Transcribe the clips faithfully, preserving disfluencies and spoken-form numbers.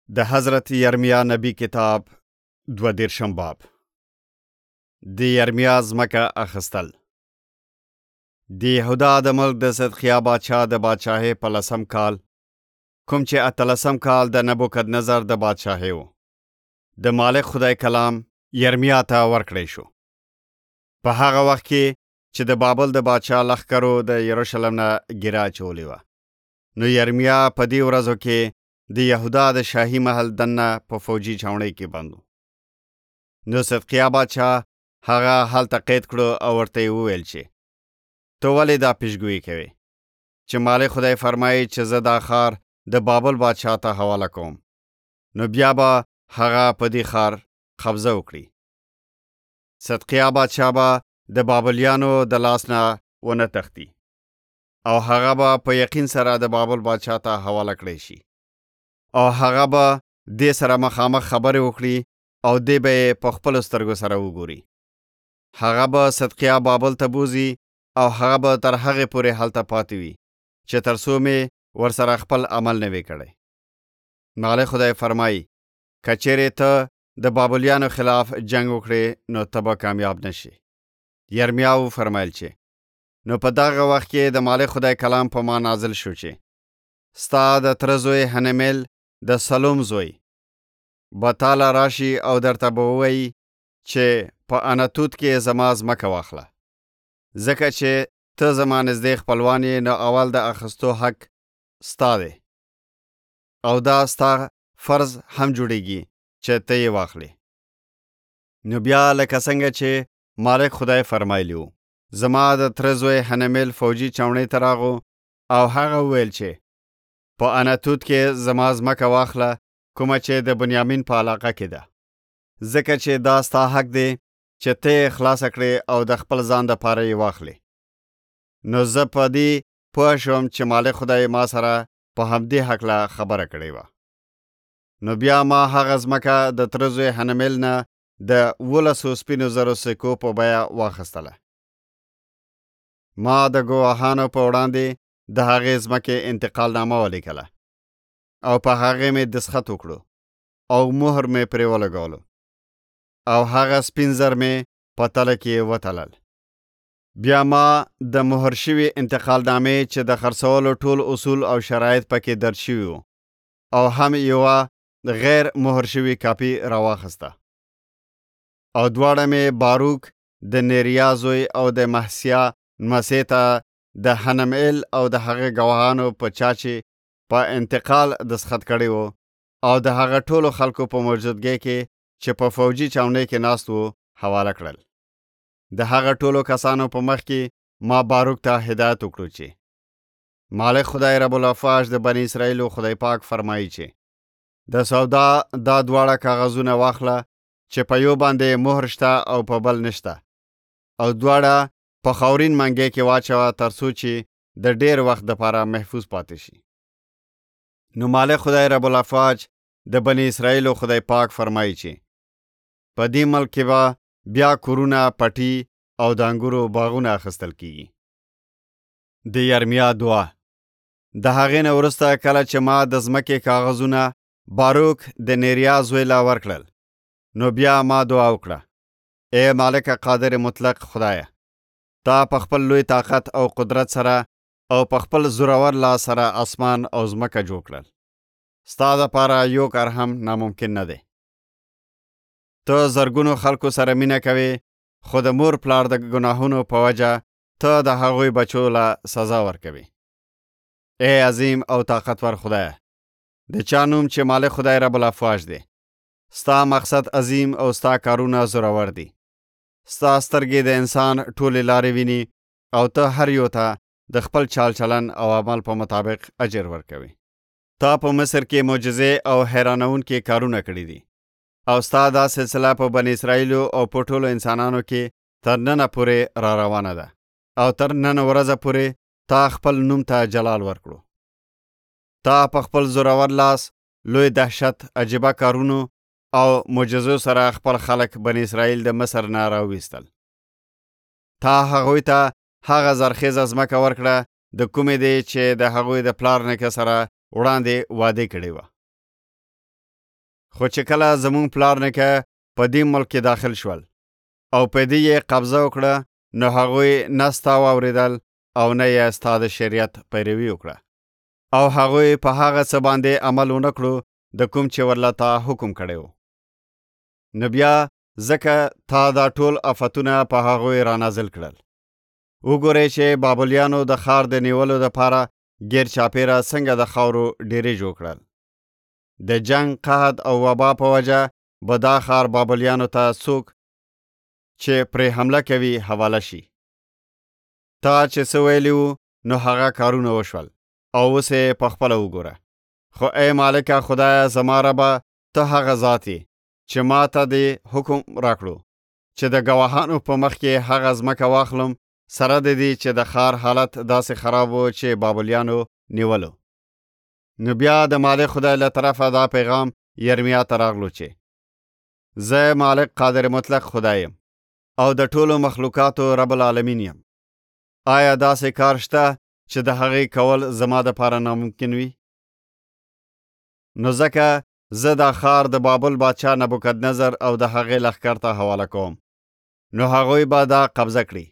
د حضرت یرمیا نبی کتاب دوه دیرشم باب. د یرمیا ځمکه اخیستل. د یهودا د ملک د صدقیا بادشاه د بادشاهۍ په لسم کال، کوم چې اتلسم کال د نبوکدنضر د بادشاهۍ و، د مالک خدای کلام یرمیا ته ورکړی شو. په هغه وخت کې چې د بابل د بادشاه لښکرو د یروشلم نه ګیره اچولې وه، نو یرمیا په دې ورځو کې د یهودا د شاهي محل دننه په فوجي چاونۍ کې بند و. نو صدقیا بادشاه هغه هلته قید کړو او ورته یې وویل چې ته ولې دا پیشګویي کوې چې مالک خدای فرمایي چې زه دا ښار د بابل بادشاه ته حواله کوم، نو بیا به هغه په دې ښار قبضه وکړي. صدقیا بادشاه به د بابلیانو د لاس نه ونه تښتي او هغه به په یقین سره د بابل بادشاه ته حواله کړی شي، او هغه به دې سره مخامخ خبرې وکړي او دې به یې په خپلو سترګو سره وګوري. هغه به صدقیا بابل ته بوزي او هغه به تر هغې پورې هلته پاتې وي چې تر څو مې ورسره خپل عمل نه وي کړی. مالک خدای فرمایي که چیرې ته د بابلیانو خلاف جنگ وکړې نو ته به کامیاب نشي. یرمیا وفرمایل چې نو په دغه وخت کې د مالک خدای کلام په ما نازل شو چې ستا د تره زوی حنمیل د سلوم زوی به تاله راشي او درته به ووایي چې په اناتوت کې زما ځمکه واخله، ځکه چې ته زما نږدې خپلوان یې، نو اول د اخیستو حق ستا دی او دا ستا فرض هم جوړیږي چې ته یې واخلې. نو بیا لکه څنګه چې مالک خدای فرمایلی و، زما د تره زوی حنمیل فوجي چاونۍ ته راغو او هغه وویل چې په اناتوت کې زما ځمکه واخله، کومه چې د بنیامین په علاقه کې ده، ځکه چې دا ستا حق دی چې ته یې خلاصه کړې او د خپل ځان دپاره یې واخلې. نو زه په دې پوه شوم چې مالک خدای ما سره په همدې هکله خبره کړې وه. نو بیا ما هغه ځمکه د تره زوی حنمیل نه د اوولسو سپینو زرو سکو په بیه واخیستله. ما د ګواهانو په وړاندې د هغې ځمکې انتقال نامه ولیکله او په هغې مې دستخط وکړو او مهر مې پرې ولګولو او هغه سپین زر مې په تله کې وتلل. بیا ما د مهر شوي انتقال نامې چې د خرڅولو ټول اصول او شرایط پکې درج شوي وو او هم یوه غیر مهر شوي کاپي راواخیسته او دواړه مې باروک د نیریا زوی او د محسیا نمسۍ ته د حنمیل او د هغه ګواهانو په چا چې په انتقال دستخط کړی وو او د هغه ټولو خلکو په موجودګۍ کې چې په فوجي چاونۍ کې ناست وو حواله کړل. د هغه ټولو کسانو په مخ کې ما باروک ته هدایت وکړو چې مالک خدای رب الافواج د بني اسرائیلو خدای پاک فرمایي چې د سودا دا دواړه کاغذونه واخله چې په یو باندې مهر شته او په بل نشته، او دواړه په خاورین منګي کې واچوه تر څو چې د ډیر وخت دپاره محفوظ پاتې شي. نو مالک خدای رب الافواج د بني اسرائیلو خدای پاک فرمایي چې په دې ملک کې به بیا کورونه، پټي او د انګورو باغونه اخیستل کیږي. د یرمیا دعا. د هغې نه وروسته کله چې ما د ځمکې کاغذونه باروک د نیریا زوی له ورکړل، نو بیا ما دعا وکړه: ای مالک قادر مطلق خدایه، تا په خپل لوی طاقت او قدرت سره او په خپل زورور لاس سره اسمان او ځمکه جوړ کړل. ستا دپاره یو کار هم ناممکن نه دی. ته زرګونو خلکو سره مینه کوې، خو د مور پلار د ګناهونو په وجه ته د هغوی بچو له سزا ورکوي. ای عظیم او طاقتور خدایه، د چا نوم چې مالک خدای رب الافواج دی، ستا مقصد عظیم او ستا کارونه زورور دي. ستا سترګې د انسان ټولې لارې ویني او ته هر یو ته د خپل چال چلن او عمل په مطابق اجر ورکوي. تا په مصر کې معجزې او حیرانونکي کارونه کړي دي او ستا دا سلسله په بني اسرائیلو او په ټولو انسانانو کې تر ننه پورې را روانه ده او تر نن ورځه پورې تا خپل نوم ته جلال ورکړو. تا په خپل زورور لاس لوی دهشت، عجیبه کارونو او معجزو سره خپل خلک بني اسرائیل د مصر نه راویستل. تا هغوی ته هغه زرخیزه ځمکه ورکړه د کومې دی چې د هغوی د پلار نیکه سره وړاندې وعده کړې وه. خو چې کله زمون پلار نیکه په دې ملک کې داخل شول او په دې یې قبضه وکړه، نو هغوی نه ستا واورېدل او نه یې ستا د شریعت پیروي وکړه، او هغوی په هغه څه باندې عمل ونه کړو د کوم چې ورله تا حکم کړی و. نو بیا ځکه تا دا ټول آفتونه په هغوی رانازل کړل. وګورئ چې بابلیانو د ښار د نیولو دپاره ګیر چاپیره څنګه د خاورو ډیرې جوړ کړل. د جنگ، قحط او وبا په وجه به دا ښار بابلیانو ته څوک چې پرې حمله کوي حواله شي. تا چې څه ویلي وو نو هغه کارونه وشول او اوس یې په خپله وګوره. خو ای مالکه خدایه زما ربه، ته هغه ذات یې چې ما ته دې حکم راکړو چې د ګواهانو په مخ کې هغه ځمکه واخلم، سره د دې چې د ښار حالت داسې خراب و چې بابلیانو نیولو. نو بیا د مالک خدای له طرفه دا پیغام یرمیا ته راغلو چې زه مالک قادر مطلق خدای یم او د ټولو مخلوقاتو رب العالمین یم. آیا داسې کار شته چې د هغې کول زما دپاره ناممکن وي؟ نو ځکه زه دا ښار د بابل بادشاه نبوکدنضر او د هغې لښکر ته حواله کوم، نو هغوی به دا قبضه کړي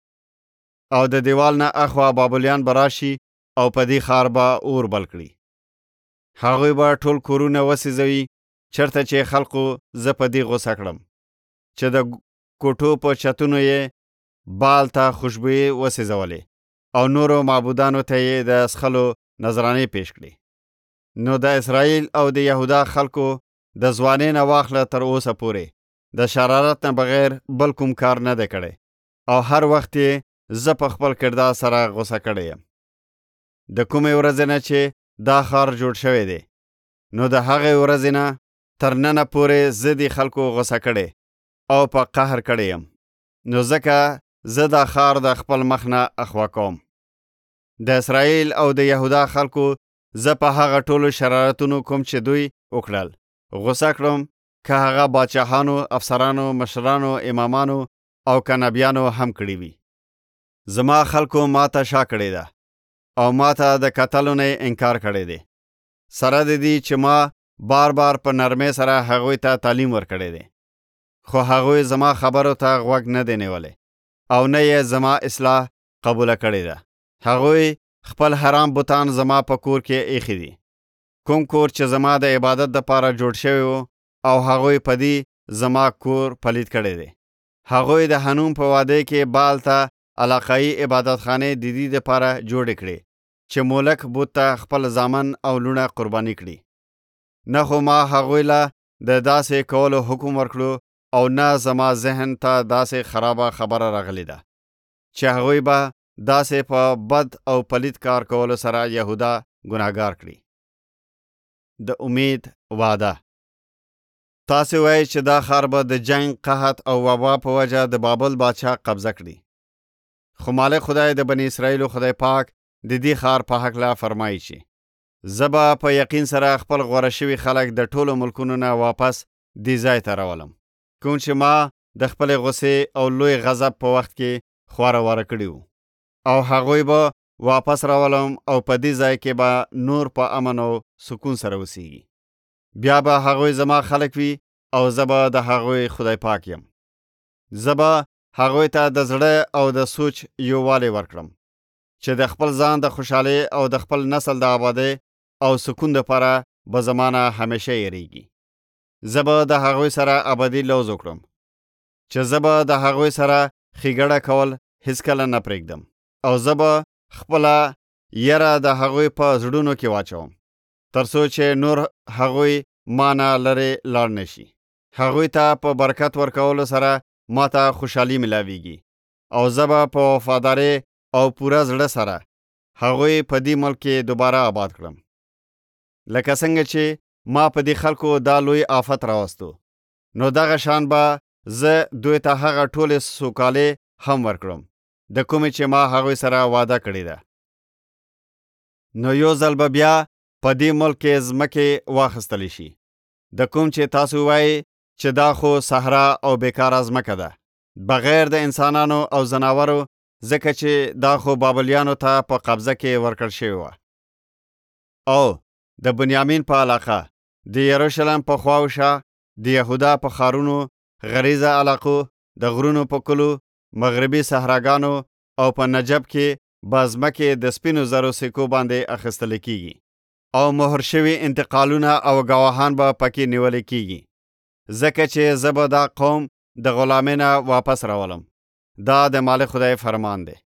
او د دیوال نه اخوا بابلیان به راشي او په دې ښار به اور بل کړي. هغوی به ټول کورونه وسېځوي، چرته چې خلقو زه په دې غوسه کړم چې د کوټو په چتونو یې بال ته خوشبويي وسېځولې او نورو معبودانو ته یې د څښلو نذرانې پیش کړي. نو د اسرائیل او د یهودا خلکو د ځوانۍ نه واخله تر اوسه پورې د شرارت نه بغیر بل کوم کار نه دی کړی، او هر وخت یې زه په خپل کردار سره غوسه کړی یم. د کومې ورځې نه چې دا ښار جوړ شوی دی، نو د هغې ورځې نه تر ننه پورې زه دې خلکو غوسه کړی او په قهر کړی یم. نو ځکه زه دا ښار د خپل مخ نه اخوا کوم. د اسرائیل او د یهودا خلکو زه په هغه ټولو شرارتونو کوم چې دوی وکړل غوسه کړم، که هغه باچاهانو، افسرانو، مشرانو، امامانو او که نبیانو هم کړي وي. زما خلکو ما ته شا کړې ده او ما ته د کتلو نه انکار کړی دی، سره د دې چې ما بار بار په نرمۍ سره هغوی ته تعلیم ورکړی دی، خو هغوی زما خبرو ته غوږ نه دی نیولی او نه یې زما اصلاح قبوله کړې ده. هغوی خپل حرام بوتان زما په کور کې ایښي دي، کوم کور چې زما د عبادت دپاره جوړ شوی و، او هغوی په دې زما کور پلید کړی دی. هغوی د حنوم په وادۍ کې بال ته علاقایي عبادت خانې د دې دپاره جوړې کړې چې مولک بوت ته خپل زامن او لوڼه قرباني کړي. نه خو ما هغوی له د داسې کولو حکم ورکړو او نه زما ذهن ته داسې خرابه خبره راغلی ده چې هغوی به داسې په بد او پلید کار کولو سره یهودا ګناهګار کړي. د امید وعده. تاسې وایئ چې دا ښار به د جنگ، قحط او وبا په وجه د بابل بادشاه قبضه کړي، خو مالک خدای د بني اسرائیلو خدای پاک د دې ښار په هکله فرمایي چې زه به په یقین سره خپل غوره شوي خلک د ټولو ملکونو نه واپس دې ځای ته راولم، کوم چې ما د خپلې غصې او لوی غضب په وخت کې خواره واره کړي وو، او هغوی به واپس راولم او په دې ځای کې به نور په امن او سکون سره اوسیږي. بیا به هغوی زما خلک وي او زه به د هغوی خدای پاک یم. زه به هغوی ته د زړه او د سوچ یووالی ورکړم چې د خپل ځان د خوشحالۍ او د خپل نسل د آبادۍ او سکون دپاره به زمانه همیشه یریږي. زه به د هغوی سره ابدي لوز وکړم چې زه به د هغوی سره ښېګړه کول هیڅکله نه پرېږدم، او زه به خپله یره د هغوی په زړونو کې واچوم تر څو چې نور هغوی ما نه لرې لاړ نه شي. هغوی ته په برکت ورکولو سره ما ته خوشحالي ملاویږي، او زه به په وفادارۍ او پوره زړه سره هغوی په دې ملک کې دوباره آباد کړم. لکه څنګه چې ما په دې خلکو دا لوی آفت راوستو، نو دغه شان به زه دوی ته هغه ټولې سوکالۍ هم ورکړم د کومې چې ما هغوی سره وعده کړې ده. نو یو ځل به بیا په دې ملک کې ځمکې واخیستلی شي، د کوم چې تاسو وایئ چې دا خو صحرا او بیکاره ځمکه ده بغیر د انسانانو او ځناورو، ځکه چې دا خو بابلیانو ته په قبضه کې ورکړل شوې وه. او د بنیامین په علاقه د یروشلم په خواوشا د یهودا په ښارونو، غریزه علاقو، د غرونو په کلو، مغربي صحراګانو او په نجب کې بازمکې د سپینو زرو سکو باندې اخیستل کیږي او مهر شوي انتقالونه او گواهان به پکې نیول کیږي، ځکه چې زه به دا قوم د غلامۍ نه واپس راولم. دا د مالک خدای فرمان دی.